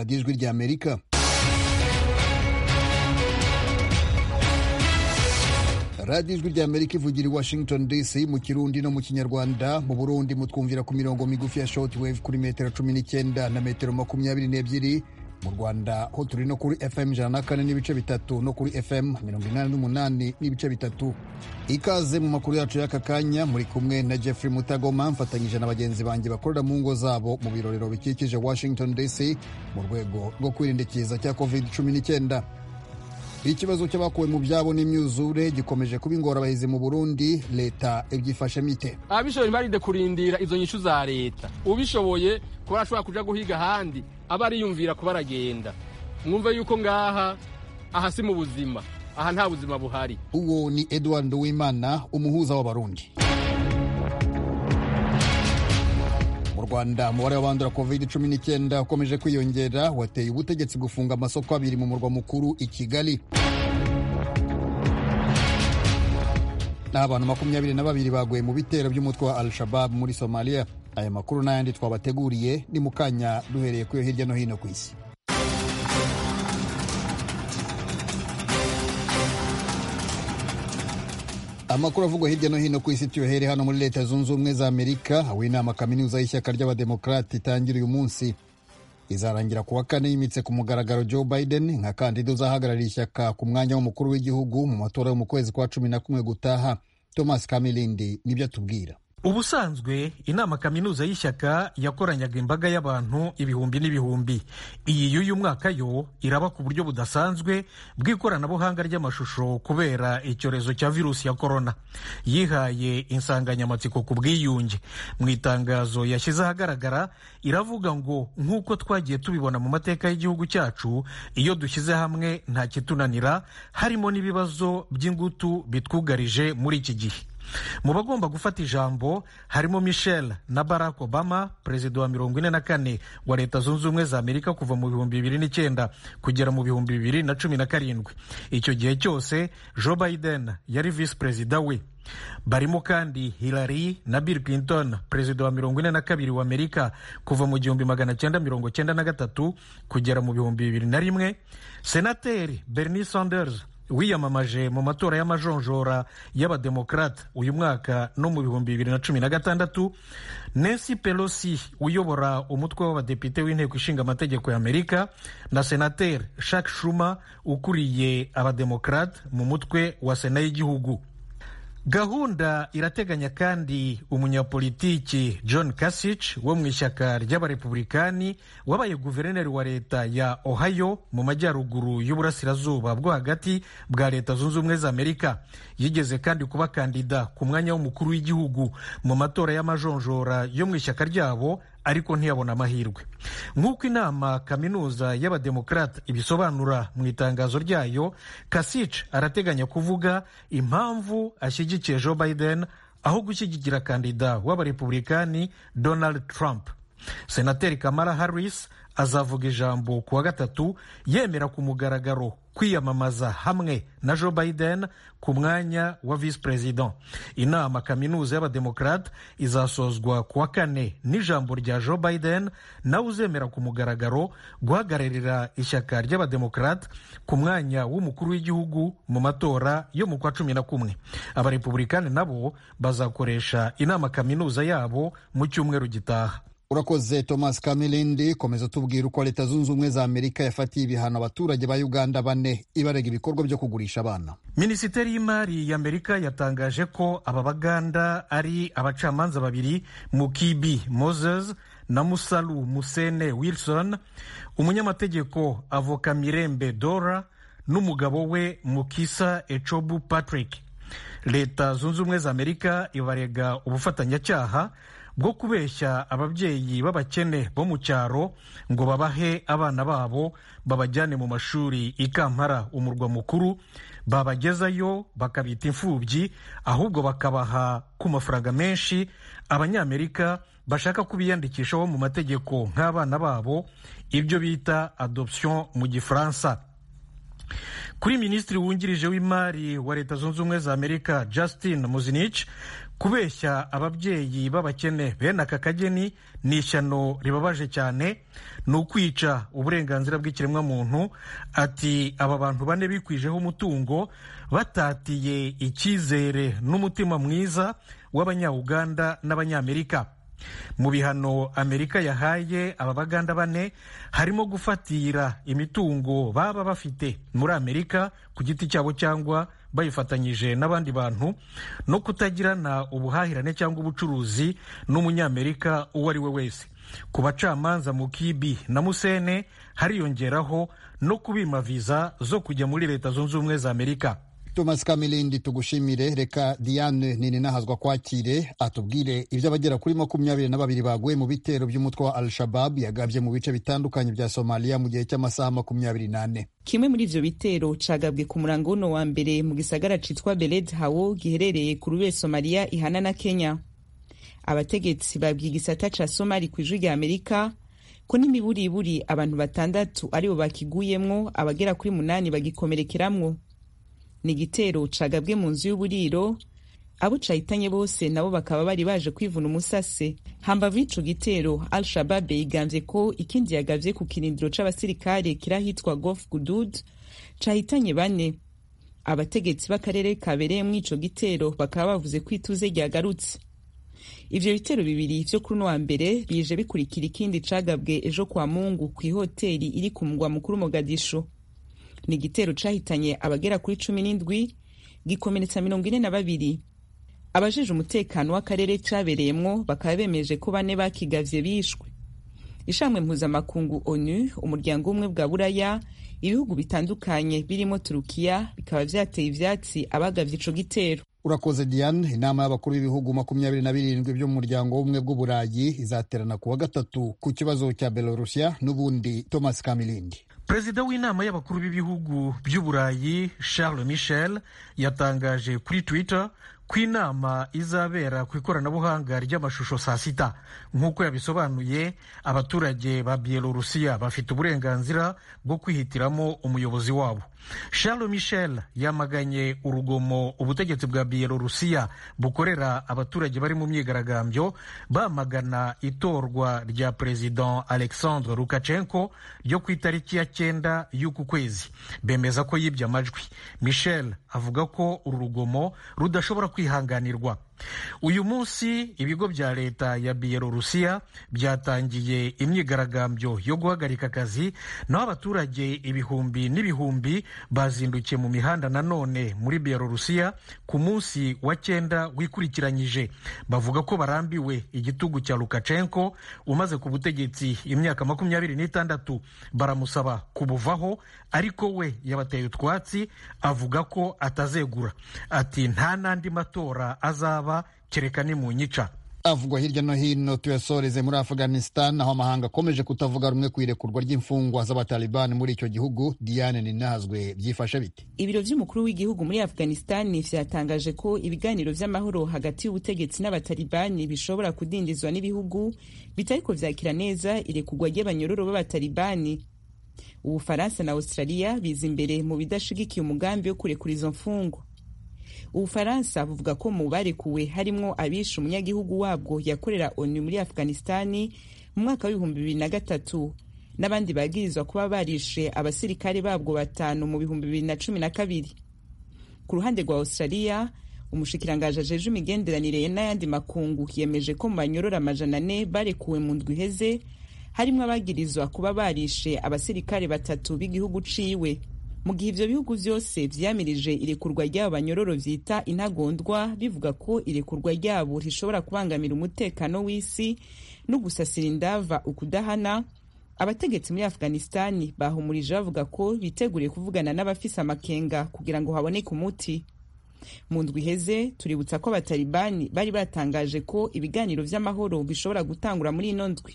radiyo ijwi ry'Amerika. radiyo ijwi ry'Amerika ivugira i Washington DC mu Kirundi no mu Kinyarwanda. Mu Burundi mutwumvira ku mirongo migufi ya shortwave kuri metero 19 na metero 22. Mu Rwanda ho turi no kuri FM 104.3 no kuri FM 88.3. Ikaze mu makuru yacu y'aka kanya, muri kumwe na Jeffrey Mutagoma mfatanyije na bagenzi banjye bakorera mu ngo zabo mu birorero bikikije Washington DC mu rwego rwo kwirinda ikiza cya COVID-19. Ikibazo cy'abakuwe mu byabo n'imyuzure gikomeje kuba ingorabahizi mu Burundi. Leta ibyifashe mite? Abishoboye barinde kurindira izo nyishu za leta. Ubishoboye kuba ashobora kuja guhiga handi aba ariyumvira kuba aragenda. Mwumve yuko ngaha ahasi mu buzima, aha nta buzima buhari. Uwo ni Edward Uwimana, umuhuza w'Abarundi. Mu Rwanda umubare w'abandura COVID-19 ukomeje kwiyongera, wateye ubutegetsi gufunga amasoko abiri mu murwa mukuru i Kigali. N'abantu 22 baguye mu bitero by'umutwe wa Al-Shabaab muri Somalia. Aya makuru n'ayandi twabateguriye ni mukanya, duhereye kuyo hirya no hino ku isi. Amakuru avugwa hirya no hino ku isi tuyohere hano muri Leta Zunze Ubumwe za Amerika, aho inama kaminuza y'ishyaka ry'Abademokrati itangira uyu munsi. Izarangira kuwa kane yimitse ku mugaragaro Joe Biden nka kandida uzahagararira ishyaka ku mwanya w'umukuru w'igihugu mu matora yo mu kwezi kwa 11 gutaha. Thomas Kamilindi nibyo atubwira. Ubusanzwe inama kaminuza y'ishyaka yakoranyaga imbaga y'abantu ibihumbi n'ibihumbi. Iyi y'uyu mwaka yo iraba ku buryo budasanzwe bw'ikoranabuhanga ry'amashusho kubera icyorezo cya virusi ya corona. Yihaye insanganyamatsiko ku bwiyunge. Mu itangazo yashyize ahagaragara iravuga ngo nk'uko twagiye tubibona mu mateka y'igihugu cyacu, iyo dushyize hamwe nta kitunanira, harimo n'ibibazo by'ingutu bitwugarije muri iki gihe. Mu bagomba gufata ijambo harimo Michelle na Barack Obama, perezida wa 44 wa Leta Zunze Ubumwe za Amerika kuva mu 2009 kugera mu 2017. Icyo gihe cyose Joe Biden yari vice perezida we. Barimo kandi Hillary na Bill Clinton, perezida wa 42 wa Amerika kuva mu 1993 kugera mu 2001. Senateri Bernie Sanders wiyamamaje mu matora y'amajonjora y'Abademokrate uyu mwaka no mu 2016. Nancy Pelosi uyobora umutwe w'abadepite w'inteko ishinga amategeko ya Amerika, na Senateri Chuck Schumer ukuriye Abademokrate mu mutwe wa Sena y'igihugu. Gahunda irateganya kandi umunyapolitiki John Kasich wo mu ishyaka ry'Abarepublikani wabaye guverineri wa leta ya Ohio mu majyaruguru y'uburasirazuba bwo hagati bwa Leta Zunze Ubumwe za Amerika. Yigeze kandi kuba kandida ku mwanya w'umukuru w'igihugu mu matora y'amajonjora yo mu ishyaka ryabo, ariko ntiyabona amahirwe. Nk'uko inama kaminuza y'Abademokrate ibisobanura mu itangazo ryayo, Kasich arateganya kuvuga impamvu ashyigikiye Joe Biden aho gushyigikira kandida w'Abarepublikani Donald Trump. Senateri Kamala Harris azavuga ijambo kuwa gatatu yemera ku mugaragaro kwiyamamaza hamwe na Joe Biden ku mwanya wa vice president. Inama kaminuza y'Abademokrate izasozwa kuwa kane n'ijambo rya Joe Biden nawe uzemera ku mugaragaro guhagararira ishyaka ry'Abademokrate ku mwanya w'umukuru w'igihugu mu matora yo mu kwa 11. Abarepublikani nabo bazakoresha inama kaminuza yabo mu cyumweru gitaha. Urakoze Thomas Kamilindi. Komeza tubwira uko Leta Zunze Ubumwe za Amerika yafatiye ibihano abaturage ba Uganda 4 ibarega ibikorwa byo kugurisha abana. Minisiteri y'Imari ya Amerika yatangaje ko aba Baganda ari abacamanza babiri, Mukibi Moses na Musalu Musene Wilson, umunyamategeko avoka Mirembe Dora n'umugabo we Mukisa Echobu Patrick. Leta Zunze Ubumwe za Amerika ibarega ubufatanyacyaha bwo kubeshya ababyeyi b'abakene bo mu cyaro ngo babahe abana babo babajyane mu mashuri i Kampala, umurwa mukuru, babagezayo bakabita imfubyi, ahubwo bakabaha ku mafaranga menshi Abanyamerika bashaka kubiyandikishaho mu mategeko nk'abana babo, ibyo bita adoption mu Gifaransa. Kuri Minisitiri wungirije w'Imari wa Leta Zunze Ubumwe za Amerika Justin Muzinich, kubeshya ababyeyi b'abakene bene aka kageni ni ishyano ribabaje cyane, ni ukwica uburenganzira bw'ikiremwamuntu. Ati aba bantu bane bikwijeho umutungo batatiye icyizere n'umutima mwiza w'Abanya-Uganda n'Abanyamerika. Mu bihano Amerika yahaye aba Baganda bane harimo gufatira imitungo baba bafite muri Amerika ku giti cyabo cyangwa bayifatanyije n'abandi bantu, no kutagirana ubuhahirane cyangwa ubucuruzi n'Umunyamerika uwo ari we wese. Ku bacamanza Mukibi na Musene hariyongeraho no kubima viza zo kujya muri Leta Zunze Ubumwe za Amerika. Thomas Kamilindi, tugushimire. Reka Diane Nininahazwa kwakire atubwire ibyo abagera kuri 22 baguye mu bitero by'umutwe wa Al-Shabaab yagabye mu bice bitandukanye bya Somalia mu gihe cy'amasaha 24. Kimwe muri ivyo bitero cagabwe ku murango uno wa mbere mu gisagara citwa Beled Hawo giherereye ku rube Somalia ihana na Kenya. Abategetsi babwiye igisata ca Somali kw'ijwi rya Amerika ko n'imiburiburi abantu 6 aribo bakiguyemwo, abagera kuri 8 bagikomerekeramwo. Ni igitero cagabwe mu nzu y'uburiro, abo cahitanye bose nabo bakaba bari baje kwivuna umusase. Hambavu y'ico gitero, Al-Shabaab yigambye ko ikindi yagavye ku kirindiro c'abasirikare kirahitwa Gof Gudud cahitanye 4. Abategetsi b'akarere kabereyemwo ico gitero bakaba bavuze ko ituze ryagarutse. Ivyo bitero bibiri vyo kuri wa mbere bije bikurikira ikindi cagabwe ejo kwa Mungu kw'ihoteli iri ku mugwa mukuru Mogadishu. Ni igitero cahitanye abagera kuri 17, gikomeretsa 42. Abajeje umutekano w'akarere cabereyemwo bakaba bemeje ko 4 bakigavye bishwe. Ishamwe mpuzamakungu ONU, umuryango umwe bwa Buraya, ibihugu bitandukanye birimo Turukiya bikaba vyateye ivyatsi abagavye ico gitero. Urakoze Diane. Inama y'abakuru b'ibihugu 27 byo mu muryango w'ubumwe bw'Uburayi izaterana kuwa gatatu ku kibazo cya Belorusia n'ubundi. Thomas Kamilindi. Perezida w'inama y'abakuru b'ibihugu by'Uburayi Charles Michel yatangaje kuri Twitter ko inama izabera ku ikoranabuhanga ry'amashusho saa 6. Nk'uko yabisobanuye, abaturage ba Bielorusiya bafite uburenganzira bwo kwihitiramo umuyobozi wabo. Charles Michel yamaganye urugomo ubutegetsi bwa Bielorusiya bukorera abaturage bari mu myigaragambyo bamagana itorwa rya President Alexander Lukashenko ryo ku itariki ya 9 y'uku kwezi. Bemeza ko yibye amajwi. Michel avuga ko uru rugomo rudashobora kwihanganirwa. Uyu munsi ibigo bya leta ya Bielorusiya byatangiye imyigaragambyo yo guhagarika akazi, naho abaturage ibihumbi n'ibihumbi bazindukiye mu mihanda nanone muri Bielorusiya ku munsi wa 9 wikurikiranyije. Bavuga ko barambiwe igitugu cya Lukashenko umaze ku butegetsi imyaka 26. Baramusaba kubuvaho, ariko we yabateye utwatsi, avuga ko atazegura. Ati nta nandi matora azaba kereka ni mu nyica. Avugwa hirya no hino tuyasoreze muri Afghanistan, aho amahanga akomeje kutavuga rumwe ku irekurwa ry'imfungwa z'abatalibani muri icyo gihugu. Diane Ninahazwe, byifashe bite? Ibiro vy'umukuru w'igihugu muri Afghanistan vyatangaje ko ibiganiro vy'amahoro hagati y'ubutegetsi n'abatalibani bishobora kudindizwa n'ibihugu bitariko vyakira neza irekurwa ry'abanyororo b'abatalibani. Ubufaransa na Australia biza imbere mu bidashigikiye umugambi wo kurekura izo mfungwa. Ubufaransa buvuga ko mu barekuwe harimwo abishe umunyagihugu wabwo yakorera ONU muri Afghanistani mu mwaka wa 2003 n'abandi bagirizwa kuba barishe abasirikare babwo 5 mu 2012. Ku ruhande rwa Australia, umushikirangaje ajeje imigenderanire n'ayandi makungu yemeje ko mu banyorora 400 barekuwe mu ndwi iheze harimwo abagirizwa kuba barishe abasirikare 3 b'igihugu ciwe. Mu gihe ivyo bihugu vyose vyamirije irekurwa ry'abo banyororo vyita intagondwa, bivuga ko irekurwa ryabo rishobora kubangamira umutekano w'isi no gusasira indava ukudahana, abategetsi muri Afghanistani bahumurije bavuga ko biteguriye kuvugana n'abafise amakenga kugira ngo haboneke umuti. Mu ndwi iheze tuributsa ko abatalibani bari batangaje ko ibiganiro vy'amahoro bishobora gutangura muri ino ndwi.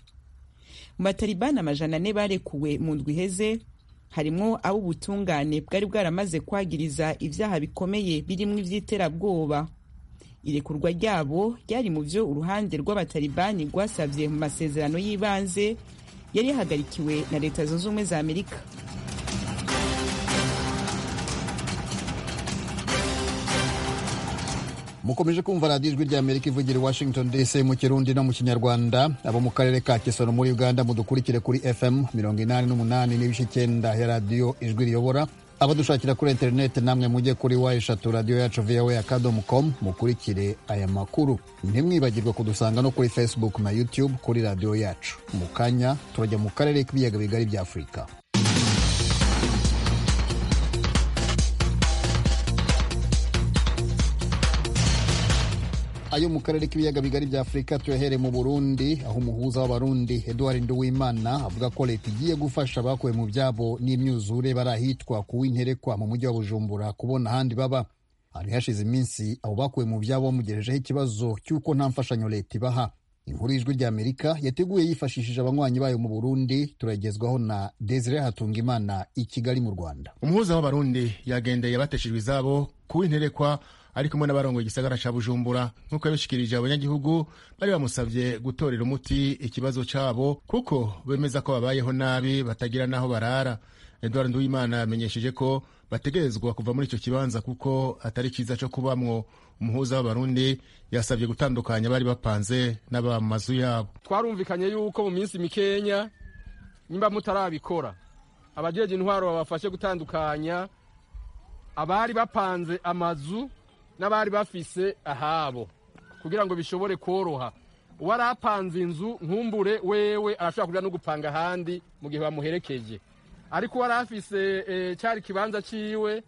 Mu batalibani 400 barekuwe mu ndwi iheze harimwo abo ubutungane bwari bwaramaze kwagiriza ivyaha bikomeye birimwo ivy'iterabwoba. Irekurwa ryabo ryari mu vyo uruhande rw'abatalibani rwasavye mu masezerano y'ibanze yari yahagarikiwe na Leta Zunze Ubumwe za Amerika. mukomeje kumva radiyo ijwi ry'Amerika ivugira i Washington DC mu Kirundi no mu Kinyarwanda. Abo mu karere ka Kisoro muri Uganda mudukurikire kuri FM 88.9 ya radiyo ijwi riyobora. Abadushakira kuri interineti namwe mujye kuri eshatu radiyo yacu voa.com mukurikire aya makuru. Ntimwibagirwe kudusanga no kuri Facebook na YouTube kuri radiyo yacu. Mu kanya turajya mu karere k'ibiyaga bigari bya Afurika. Ayo mu karere k'ibiyaga bigari bya Afurika tuyahere mu Burundi, aho umuhuza w'abarundi Edouard Nduwimana avuga ko leta igiye gufasha abakuwe mu byabo n'imyuzure barahitwa kuw'interekwa mu mujyi wa Bujumbura kubona ahandi baba. Hari hashize iminsi abo bakuwe mu byabo bamugejejeho ikibazo cy'uko nta mfashanyo leta ibaha. Inkuru y'Ijwi ry'Amerika yateguye yifashishije abanywanyi bayo mu Burundi, turagezwaho na Desire Hatungimana i Kigali mu Rwanda. Umuhuza w'abarundi yagendeye abateshejwe izabo kuw'interekwa ari kumwe n'abarongoye igisagara ca Bujumbura, nk'uko yabishikirije abanyagihugu bari bamusavye gutorera umuti ikibazo cabo kuko bemeza ko babayeho nabi batagira naho barara. Edouard Nduwimana yamenyesheje ko bategerezwa kuva muri ico kibanza kuko atari ciza co kubamwo. Umuhuza w'abarundi yasabye gutandukanya bari bapanze n'aba mu mazu yabo. Twarumvikanye yuko mu minsi mikenya nimba mutarabikora abajeje intwaro babafashe gutandukanya abari bapanze amazu n'abari bafise ahabo kugira ngo bishobore koroha. Uwarapanze inzu nkumbure wewe arashobora kuja no gupanga ahandi mu gihe bamuherekeje, ariko warafise cyari kibanza ciwe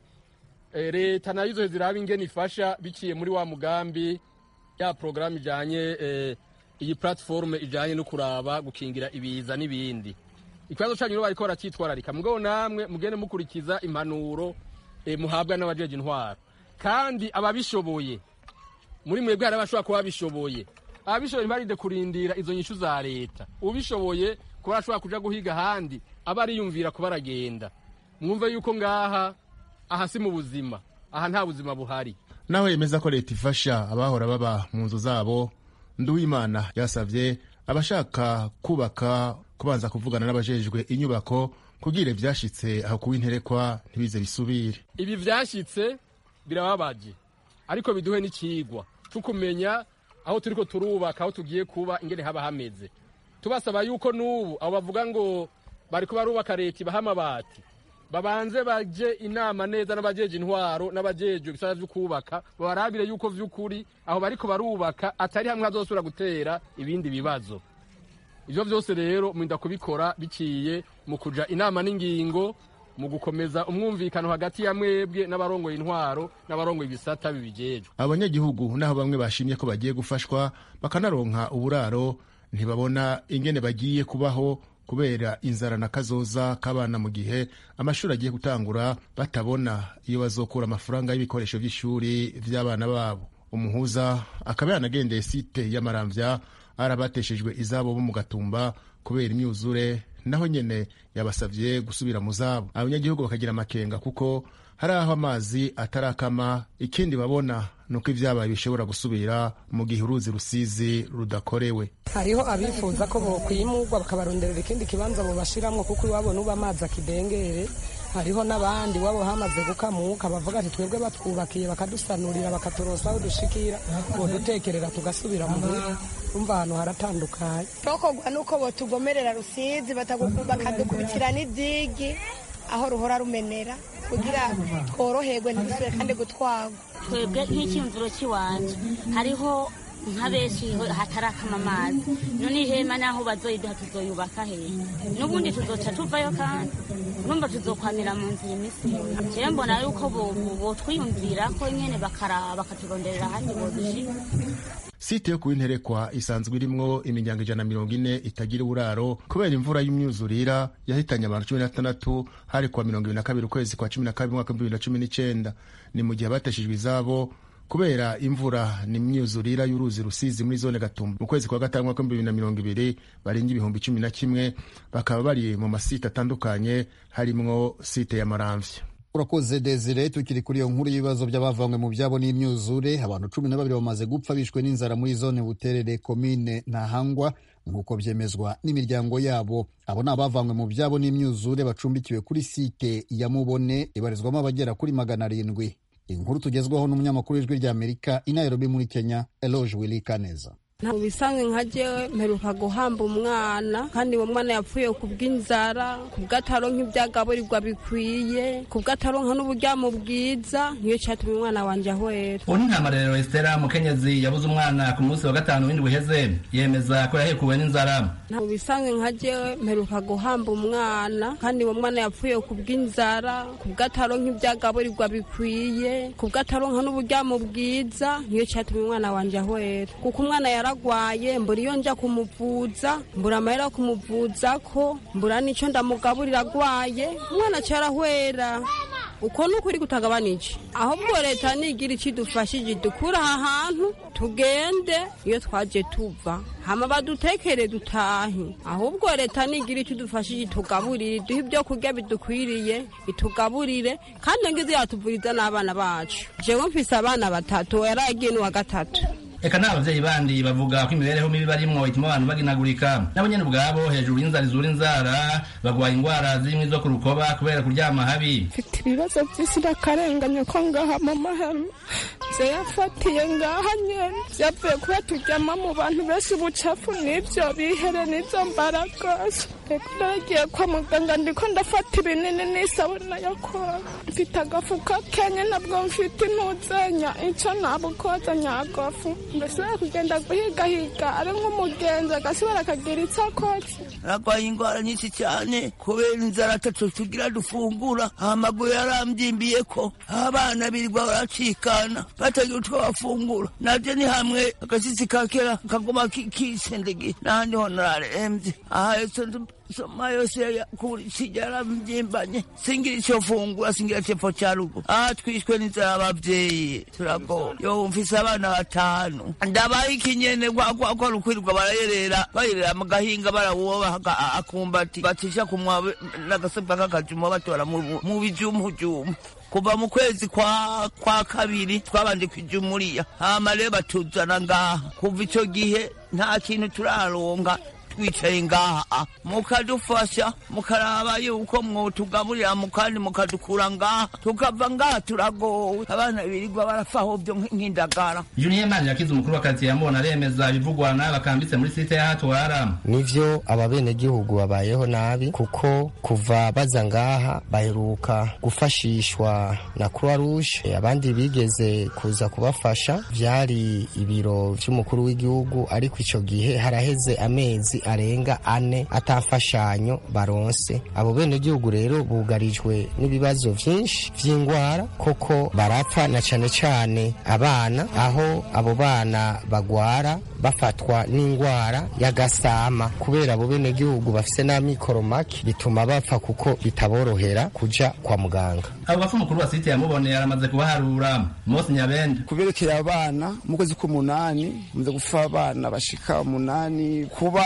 leta nayo izo ziraba ingene ifasha biciye muri wa mugambi ya programme ijanye iyi platform ijanye no kuraba gukingira ibiza n'ibindi. Ikibazo cyanyu no bariko barakitwararika mugabo namwe mugene mukurikiza impanuro muhabwa n'abajeje intwaro, kandi ababishoboye muri mwebwe hari abashobora kuba babishoboye. Ababishoboye ntibarinde kurindira izo nyishu za leta. Ubishoboye kuba ashobora kuja guhiga ahandi aba ariyumvira kuba aragenda. Mwumve yuko ngaha ahasi mu buzima, aha nta buzima buhari. Naho yemeza ko leta ifasha abahora baba mu nzu zabo, Nduwimana yasavye abashaka kubaka kubanza kuvugana n'abajejwe inyubako kugira ivyashitse aho kuw'interekwa ntibize bisubire. Ibi vyashitse birababaje, ariko biduhe n'ikigwa tukumenya aho turiko turubaka, aho tugiye kuba ingene haba hameze. Tubasaba yuko n'ubu abo bavuga ngo bariko barubaka leta ibaha amabati babanze baje inama neza n'abajeje intwaro n'abajeje bisaba vyo kubaka, barabire yuko vy'ukuri aho bariko barubaka atari hamwe hazosura gutera ibindi bibazo. Ivyo vyose rero mwinda kubikora biciye mu kuja inama n'ingingo, mu gukomeza umwumvikano hagati ya mwebwe n'abarongoye intwaro n'abarongoye ibisata bibijejwe. Abanyagihugu naho bamwe bashimye ko bagiye gufashwa bakanaronka uburaro, ntibabona ingene bagiye kubaho kubera inzara na kazoza kabana mu gihe amashuri agiye gutangura, batabona iyo bazokura amafaranga y'ibikoresho by'ishuri vy'abana babo. Umuhuza akaba yanagendeye site y'Amaramvya arabateshejwe izabo bo mu Gatumba kubera imyuzure, naho nyene yabasavye gusubira mu zabo. Abanyagihugu bakagira amakenga kuko hari aho amazi atarakama, ikindi babona nuko ivyabaye bishobora gusubira mu gihe uruzi Rusizi rudakorewe. Hariho abifuza ko bokwimurwa bakabaronderera ikindi kibanza bo bashiramwo kuko iwabo nuba amazi akidengere. Hariho n'abandi wabo hamaze gukamuka bavuga ati twebwe batwubakiye bakadusanurira bakaturosa aho dushikira bodutekerera tugasubira mu gihe. Umva ahantu haratandukanye. Tokogwa nuko botugomerera Rusizi bakadukubitira n'idigi aho ruhora rumenera kugira tworoherwe ntidusubire kandi gutwagwa. Twebwe nk'icyumviro cy'iwanje hariho nka benshi hatarakama amazi, none ihema naho bazoyiduha tuzoyubaka hehe? N'ubundi tuzoca tuvayo kandi urumva tuzokwamira mu nzira imisi. Jewe mbona yuko botwiyumvira ko nyene bakaraba bakaturonderera ahandi bodushika. Site yo kuw'interekwa isanzwe irimwo imiryango 140 itagira uburaro kubera imvura y'imyuzurira yahitanye abantu 16 hari kwa 22 ukwezi kwa 12 mwaka 2019. Ni mu gihe bateshejwe izabo kubera imvura n'imyuzurira y'uruzi Rusizi muri zone Gatumba mu kwezi kwa gatanu mwaka 2020 barenga 11,000 bakaba bari mu masite atandukanye harimwo site ya Maramvya. Urakoze Desire. Tukiri kuri iyo nkuru y'ibibazo by'abavanywe mu byabo n'imyuzure, abantu 12 bamaze gupfa bishwe n'inzara muri zone Buterere komine Ntahangwa nk'uko byemezwa n'imiryango yabo. Abo ni abavanywe mu byabo n'imyuzure bacumbikiwe kuri site ya Mubone ibarizwamo abagera kuri 700. inkuru tugezwaho n'umunyamakuru w'ijwi ry'Amerika i Nairobi muri Kenya, Eloge Willy Kaneza. ntabwo bisanzwe nka jewe mperuka guhamba umwana kandi uwo mwana yapfuye kubw'inzara kubw'ataronka ibyagaburirwa bikwiye kubw'ataronka n'uburyamo bwiza niyo cyatumye umwana wanje ahwera. ubu ni ntamarerero Estera Mukenyezi yabuze umwana ku munsi wa gatanu w'indwi uheze yemeza ko yahekuwe n'inzara. ntabwo bisanzwe nka jewe mperuka guhamba umwana kandi uwo mwana yapfuye kubw'inzara kubw'ataronka ibyagaburirwa bikwiye kubw'ataronka n'uburyamo bwiza niyo cyatumye umwana wanje ahwera kuko umwana yaragwaye mbura iyo nja kumuvuza mbura amahera yo kumuvuza ko mbura n'ico ndamugaburira agwaye umwana carahwera uko nukuri kutagabanije ahubwo leta nigira ikidufashije dukura aha hantu tugende iyo twaje tuva hama badutekere dutahe ahubwo leta nigira ikidufashije tugaburire duhe ibyo kurya bidukwiriye itugaburire kandi ngize yatuvuriza n'abana bacu jewe mfise abana batatu yaragiye n'uwa gatatu. Eka n'abavyeyi bandi bavuga ko imibereho mibi barimwo ituma abantu baginagurika nabo nyene ubwabo hejuru y'inzara izura inzara bagwaye ingwara zimwe zo ku rukoba kubera kuryama habi. Mfite ibibazo vy'isi n'akarengane ko ngaha mu mahema vyafatiye ngaha nyene vyavuye kuba turyama mu bantu benshi ubucafu n'ivyo bihere n'izo mbaragose. Nagiye kwa muganga ndiko ndafata ibinini n'isabune yo koga mfite agafuka kenye nabwo mfite intuzenya ico nabukoza nyagafu mbese kugenda guhigahiga ari nk'umugenzi agasubira akagira icyo akoze. Narwaye ingwara nyinshi cyane kubera inzara atatu tugira dufungura amaguru yarambyimbiye ko abana birirwa baracikana batagira utwo bafungura navyo ni hamwe agasisi kakera kaguma kisendege n'ahandi ho nararembye aha soma yose kurijara mjimbanye singira icyo fungura singira cepfo cyarugo twishwe n'inzara abavyeyi turago yo mfise abana batanu ndabaye ikinyene kwa rukwirirwa bayerera mu gahinga barawuba akumbati batisha kumwa n'agasebwa k'akajuma batora mu bijumujumu kuva mu kwezi kwa kabiri twabanje kwijumuriya hama rero batuzana ngaha kuva ico gihe nta kintu turaronga twicaye ngaha mukadufasha mukaraba yuko mwotugaburira mukandi mukadukura ngaha tukava ngaha turagowe abana birirwa barafaho byo nk'indagara. Junior Manje yakize umukuru wa kati yambona aremeza bivugwa n'abakambitse muri site ya Hatwara. Nivyo ababene gihugu babayeho nabi kuko kuva baza ngaha baheruka gufashishwa na Croix Rouge abandi bigeze kuza kubafasha vyari ibiro vy'umukuru w'igihugu ariko ico gihe haraheze amezi arenga 4 atafashanyo baronse. Abo bene gihugu rero bugarijwe n'ibibazo vyinshi vy'ingwara koko barapfa na cane abana aho abo bana bagwara bafatwa n'ingwara y'agasama kubera abo bene gihugu bafise n'amikoro make bituma bapfa kuko bitaborohera kuja kwa muganga. Abo bafu mukuru wa site yamubone yaramaze kubaharura Mose Nyabende kuberekera abana mu kwezi k'8 muze gufa abana bashika 8 kuba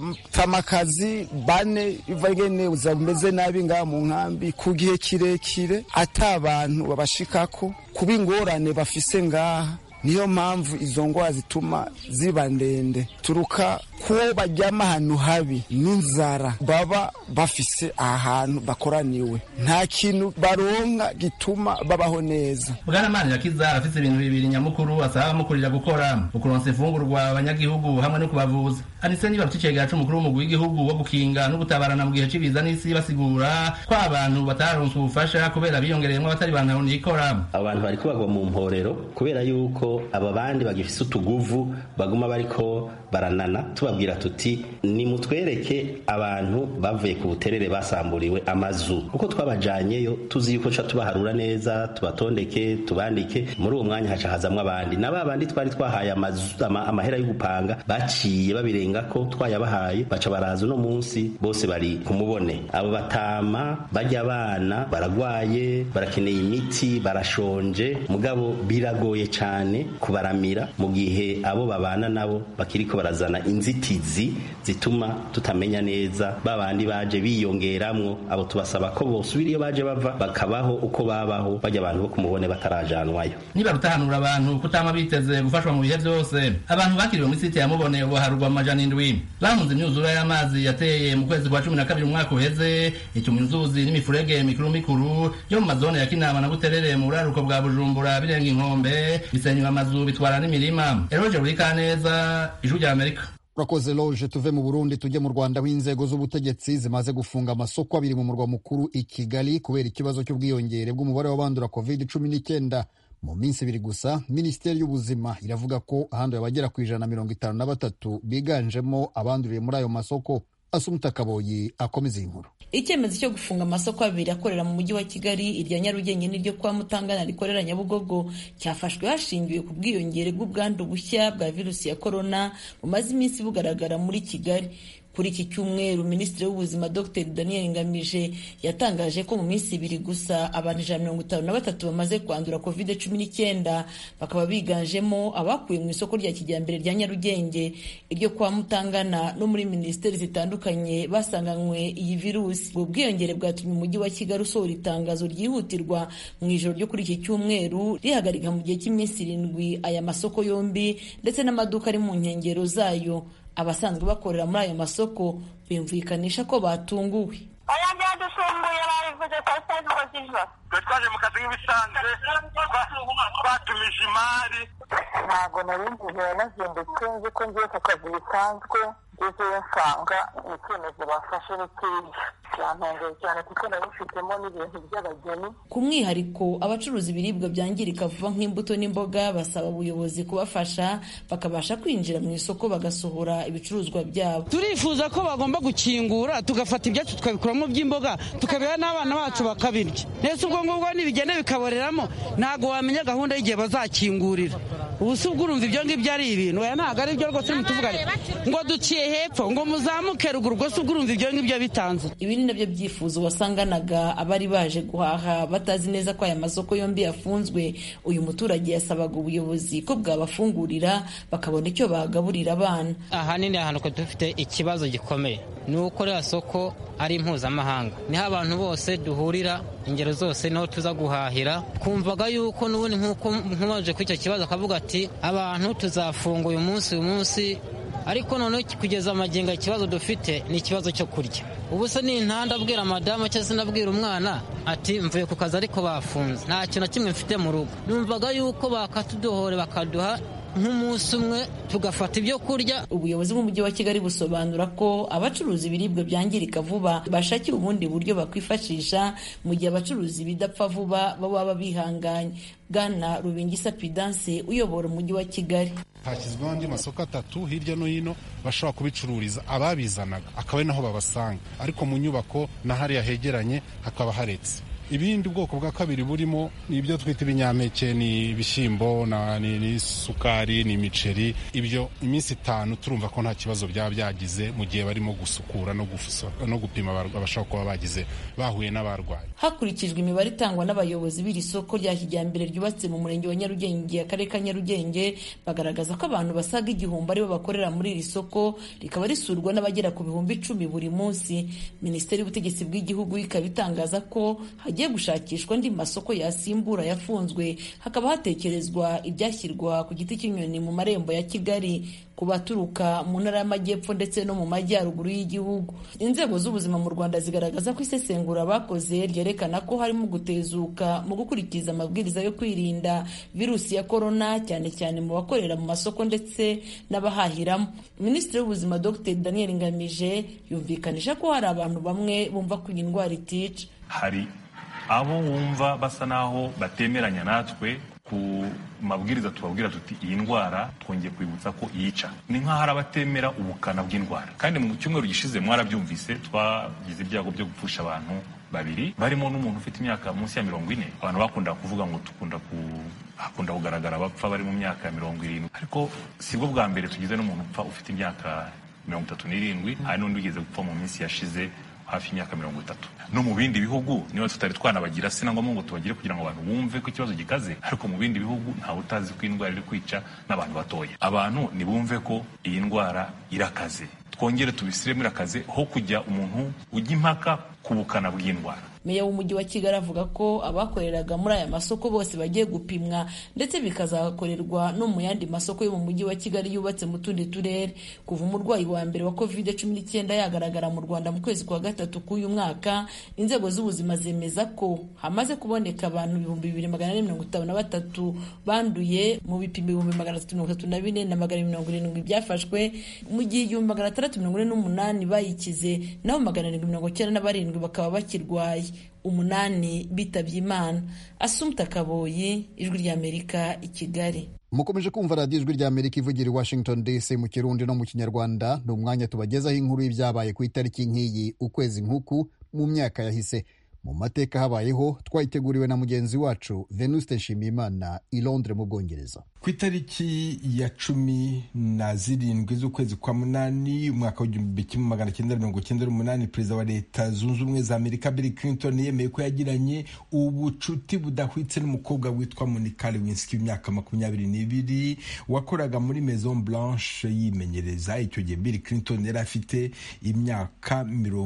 tamakazi bane ivagene uzameze nabi nga mu nkambi ku gihe kirekire atabantu babashikako kuba ingorane bafise ngaha niyo mpamvu izo ngwara zituma ziba ndende turuka ko bajyama ahantu habi n'inzara baba bafise ahantu bakoraniwe nta kintu baronka gituma babaho neza. Bwana Manje yakiza afise ibintu bibiri nyamukuru asaba mukurira gukora ukuronsa imfungurwa abanyagihugu hamwe no kubavuza. Anise niba tucegera c'umukuru w'umugwi w'igihugu wo gukinga no gutabarana mu gihe cibiza n'isi basigura ko abantu bataronse ubufasha kubera biyongereyemo abatari bantu nikora. Abantu bari kubagwa mu mporero kubera yuko aba bandi bagifise utuguvu baguma bariko baranana tubabwira tuti ni mutwereke abantu bavuye ku buterere basamburiwe amazu uko twabajanyeyo tuzi yuko cha tubaharura neza tubatondeke tubandike muri uwo mwanya haca hazamwe abandi nababandi twari twahaye amahera yo gupanga baciye babirenga ko twayabahaye baca baraza no munsi bose bari kumubone abo batama bajya abana baragwaye barakeneye imiti barashonje mugabo biragoye cyane kubaramira mu gihe abo babana nabo bakiriko barazana inziti inzitizi zituma tutamenya neza babandi baje biyongeramwo. Abo tubasaba ko bosubira iyo baje bava bakabaho uko babaho, bajya abantu bo kumubone batarajanwayo. Niba rutahanura abantu kutama biteze gufashwa mu bihe byose, abantu bakiriwe muri site ya Mubone ubuharurwa amajana 7 bahunze imyuzura y'amazi yateye mu kwezi kwa 12 umwaka uheze, icyo inzuzi n'imifurege mikuru yo mu mazone ya Kinama na Buterere mu buraruko bwa Bujumbura birenga inkombe, bisenywa amazu bitwara n'imirima. Eroje Burikaneza, Ijwi rya Amerika. Urakoze Loje. Tuve mu Burundi tujye mu Rwanda, aho inzego z'ubutegetsi zimaze gufunga amasoko abiri mu murwa mukuru i Kigali kubera ikibazo cy'ubwiyongere bw'umubare w'abandura COVID-19. Mu minsi ibiri gusa, Minisiteri y'Ubuzima iravuga ko ahanduye abagera ku 153 biganjemo abanduriye muri ayo masoko. Asumta Kaboyi akomeza inkuru. Icyemezo cyo gufunga amasoko abiri akorera mu mujyi wa Kigali, irya Nyarugenge n'iryo kwa Mutangana rikorera Nyabugogo, cyafashwe hashingiwe ku bwiyongere bw'ubwandu bushya bwa virusi ya corona bumaze iminsi bugaragara muri Kigali. Kuri iki cyumweru, Minisitiri w'Ubuzima Dr Daniel Ngamije yatangaje ko mu minsi ibiri gusa abantu 153 bamaze kwandura COVID-19, bakaba biganjemo abakuye mu isoko rya kijyambere rya Nyarugenge, iryo kwa Mutangana no muri ministeri zitandukanye basanganywe iyi virusi. Ubwo bwiyongere bwatumye umujyi wa Kigali usohora itangazo ryihutirwa mu ijoro ryo kuri iki cyumweru rihagarika mu gihe cy'iminsi 7 aya masoko yombi ndetse n'amaduka ari mu nkengero zayo. Abasanzwe bakorera muri ayo masoko bimvikanisha ko batunguwe. Aya ndadusumbuye bavuze ko sazi ko ziva. Twaje mu kazi nk'ibisanzwe twatumije imari. Ntabwo narinjiye nazindutse nzi ko ngiye ku kazi bisanzwe, ngeze nsanga icyemezo bafashe n'ikibi. Byantangije cyane kuko nabifitemo n'ibintu by'abageni. Ku mwihariko, abacuruza ibiribwa byangirika vuba nk'imbuto n'imboga basaba ubuyobozi kubafasha bakabasha kwinjira mu isoko bagasohora ibicuruzwa byabo. Turifuza ko bagomba gukingura tugafata ibyacu tukabikuramo by'imboga tukabiha n'abana bacu bakabirya. Nese ubwo ngubwo nibigenda bikaboreramo ntago wamenya gahunda y'igihe bazakingurira. Ubu si ubwo urumva ibyo ngibyo ari ibintu oya ntago ari byo rwose mutuvugane ngo duciye hepfo ngo muzamuke ruguru, rwose ubwo urumva ibyo ngibyo bitanze. Ibi ni nabyo byifuzo wasanganaga abari baje guhaha batazi neza ko aya masoko yombi yafunzwe. Uyu muturage yasabaga ubuyobozi ko bwabafungurira bakabona icyo bagaburira abana. Ahanini ahantu ko dufite ikibazo gikomeye ni uko rya soko ari impuzamahanga, niho abantu bose duhurira, ingero zose niho tuza guhahira. Kumvaga yuko n'ubundi nk'uko nkubaje kuri icyo kibazo akavuga ati abantu tuzafunga uyu munsi, ariko noneho kugeza amagingo ikibazo dufite ni ikibazo cyo kurya. Ubu se ni intanda abwira madamu cyangwa se nabwira umwana ati mvuye ku kazi ariko bafunze, nta kintu na kimwe mfite mu rugo. Numvaga yuko bakatudohore bakaduha nk'umunsi umwe tugafata ibyo kurya. Ubuyobozi bw'umujyi wa Kigali busobanura ko abacuruza ibiribwa byangirika vuba bashakiye ubundi buryo bakwifashisha mu gihe abacuruzi bidapfa vuba baba bihanganye. Bwana Rubingisa Pidanse uyobora umujyi wa Kigali: hashyizweho andi masoko 3 hirya no hino bashobora kubicururiza, ababizanaga akaba ari naho babasanga, ariko mu nyubako na hariya hegeranye hakaba haretse. Ibindi bwoko bwa kabiri burimo ni ibyo twita ibinyampeke, ni ibishyimbo, ni isukari, ni imiceri. Ibyo iminsi 5 turumva ko nta kibazo byaba byagize mu gihe barimo gusukura no gupima abashaka kuba bagize bahuye n'abarwayi. Hakurikijwe imibare itangwa n'abayobozi b'iri soko rya kijyambere ryubatse mu murenge wa Nyarugenge, akarere ka Nyarugenge, bagaragaza ko abantu basaga 1000 aribo bakorera muri iri soko, rikaba risurwa n'abagera ku 10,000 buri munsi. Minisiteri y'Ubutegetsi bw'Igihugu ikaba itangaza ko hagiye gushakishwa andi masoko yasimbura yafunzwe, hakaba hatekerezwa ibyashyirwa ku giti cy'inyoni mu marembo ya Kigali ku baturuka mu ntara y'Amajyepfo ndetse no mu majyaruguru y'igihugu. Inzego z'ubuzima mu Rwanda zigaragaza ko isesengura bakoze ryerekana ko harimo gutezuka mu gukurikiza amabwiriza yo kwirinda virusi ya corona, cyane cyane mu bakorera mu masoko ndetse n'abahahiramo. Minisitiri w'Ubuzima Dr Daniel Ngamije yumvikanisha ko hari abantu bamwe bumva ko iyi ndwara itica. Hari abo wumva basa naho batemeranya natwe ku mabwiriza tubabwira tuti iyi ndwara twongeye kwibutsa ko yica. Ni nk'aho hari abatemera ubukana bw'indwara, kandi mu cyumweru gishize mwarabyumvise twagize ibyago byo gupfusha abantu 2 barimo n'umuntu ufite imyaka munsi ya 40. Abantu bakunda kuvuga ngo hakunda kugaragara abapfa bari mu myaka ya 70, ariko sibwo bwa mbere tugize n'umuntu upfa ufite imyaka 37. Hari n'undi ugeze gupfa mu minsi yashize hafi imyaka 30. No mu bindi bihugu niba tutari twanabagira sinangwa ngo tubagire kugira ngo abantu bumve ko ikibazo gikaze, ariko mu bindi bihugu ntawe utazi ko indwara iri kwica n'abantu batoya. Abantu nibumve ko iyi ndwara irakaze, twongere tubisiremo irakaze ho kujya umuntu ujya impaka ku bukana bw'indwara. Meya w'umujyi wa Kigali avuga ko abakoreraga muri aya masoko bose bagiye gupimwa ndetse bikazakorerwa no mu yandi masoko yo mu mujyi wa Kigali yubatse mu tundi turere. Kuva umurwayi wa mbere wa COVID-19 yagaragara mu Rwanda mu kwezi kwa gatatu k'uyu mwaka, inzego z'ubuzima zemeza ko hamaze kuboneka abantu 2453 banduye mu bipimo 334 na 770 byafashwe, mu gihe 648 bayikize naho 797 bakaba bakirwaye. 8 bitabye Imana. Assumpta Kaboyi, Ijwi ry'Amerika, i Kigali. Mukomeje kumva radiyo Ijwi ry'Amerika ivugira i Washington DC mu Kirundi no mu Kinyarwanda. Ni umwanya tubagezaho inkuru y'ibyabaye ku itariki nk'iyi ukwezi nk'uku mu myaka yahise. Mu mateka habayeho, twayiteguriwe na mugenzi wacu Venuste Nshimiyimana i Londres mu Bwongereza. Ku itariki ya 17 z'ukwezi kwa munani umwaka w'1998, perezida wa Leta Zunze Ubumwe za Amerika Bill Clinton yemeye ko yagiranye ubucuti budahwitse n'umukobwa witwa Monica Lewinsky w'imyaka 22 wakoraga muri Maison Blanche yimenyereza. Icyo gihe Bill Clinton yari afite imyaka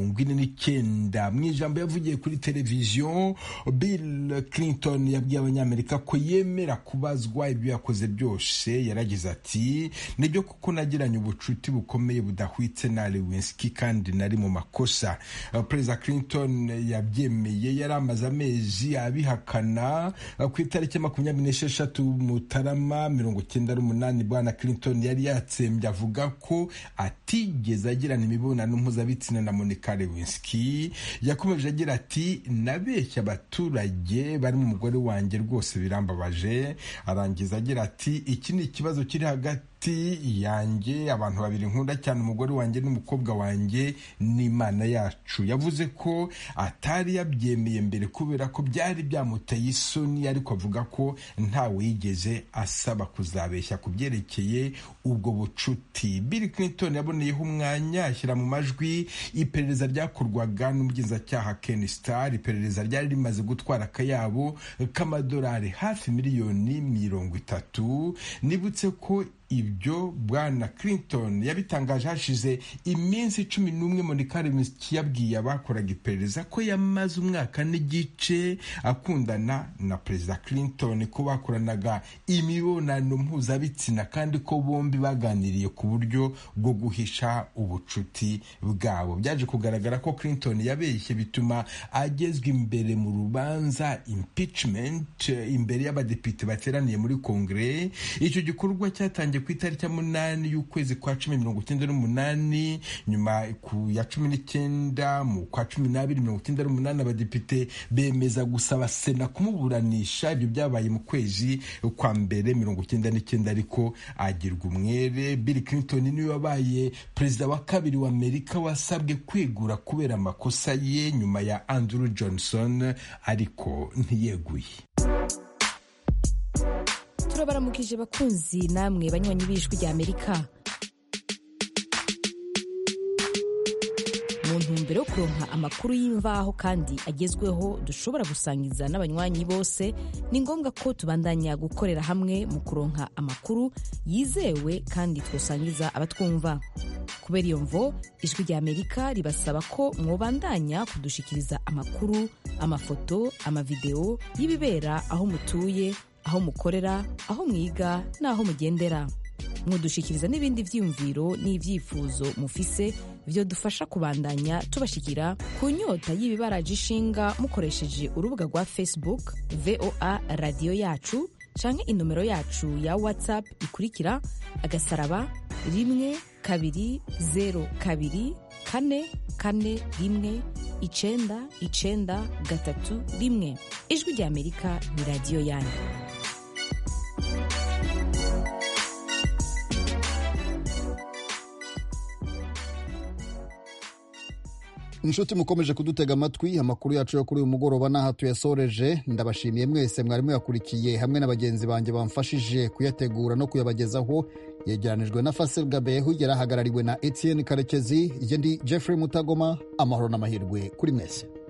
49. Mu ijambo yavugiye kuri televiziyo, Bill Clinton yabwiye abanyamerika ko yemera kubazwa ibyo yakoze byose. Yaragize ati, nibyo kuko nagiranye ubucuti bukomeye budahwitse na Lewinsky kandi nari mu makosa. Perezida Clinton yabyemeye, yari amaze amezi abihakana. Ku itariki 26 Mutarama 1998, bwana Clinton yari yatsembye avuga ko atigeze agirana imibonano mpuzabitsina na Monica Lewinsky. Yakomeje agira ati, nabeshya abaturage barimo umugore wanjye, rwose birambabaje. Arangiza agira ati, iki ni ikibazo kiri hagati yanjye, abantu babiri nkunda cyane, umugore wanjye n'umukobwa wanjye n'Imana yacu. Yavuze ko atari yabyemeye mbere kubera ko byari byamuteye isoni, ariko avuga ko ntawe yigeze asaba kuzabeshya ku byerekeye ubwo bucuti. Bill Clinton yaboneyeho umwanya ashyira mu majwi iperereza ryakorwaga n'umugenzacyaha Ken Starr. Iperereza ryari rimaze gutwara akayabo k'amadolari hafi miliyoni 30. Nibutse ko ibyo bwana Clinton yabitangaje hashize iminsi 11. Monica Lewinsky yabwiye abakoraga iperereza ko yamaze umwaka n'igice akundana na perezida Clinton, ko bakoranaga imibonano mpuzabitsina kandi ko bombi baganiriye ku buryo bwo guhisha ubucuti bwabo. Byaje kugaragara ko Clinton yabeshye, bituma agezwa imbere mu rubanza impeachment imbere y'abadepite bateraniye muri Kongere. Icyo gikorwa cyatangiye ku itariki ya 8 y'ukwezi kwa 1998. Nyuma ku ya 19 mu kwa 12 abadepite bemeza gusaba Sena kumuburanisha. Ibyo byabaye mu kwezi kwa mbere 1999, ariko agirwa umwere. Bill Clinton niwe wabaye perezida wa kabiri wa Amerika wasabwe kwegura kubera amakosa ye nyuma ya Andrew Johnson, ariko ntiyeguye. Turabaramukije bakunzi namwe banywanyi b'Ijwi ry'Amerika. Mu ntumbero yo kuronka amakuru y'imvaho kandi agezweho dushobora gusangiza n'abanywanyi bose, ni ngombwa ko tubandanya gukorera hamwe mu kuronka amakuru yizewe kandi twosangiza abatwumva. Kubera iyo mvo, Ijwi ry'Amerika ribasaba ko mwobandanya kudushikiriza amakuru, amafoto, amavideo y'ibibera aho mutuye, aho mukorera, aho mwiga n'aho mugendera. Mwodushikiriza n'ibindi vyiyumviro n'ivyifuzo mufise vyo dufasha kubandanya tubashikira ku nyota y'ibibaraje ishinga mukoresheje urubuga rwa Facebook VOA Radio Yacu canke inomero yacu ya WhatsApp ikurikira *12042419931. Ijwi ry'Amerika ni radio yanyu. inshuti mukomeje kudutega amatwi, amakuru yacu yo kuri uyu mugoroba n'aha tuyasoreje. Ndabashimiye mwese mwari muyakurikiye hamwe na bagenzi banjye bamfashije kuyategura no kuyabagezaho. Yegeranijwe na Fasil Gabehu, yarahagarariwe na Etienne Karekezi. Ndi Jeffrey Mutagoma. Amahoro n'amahirwe kuri mwese.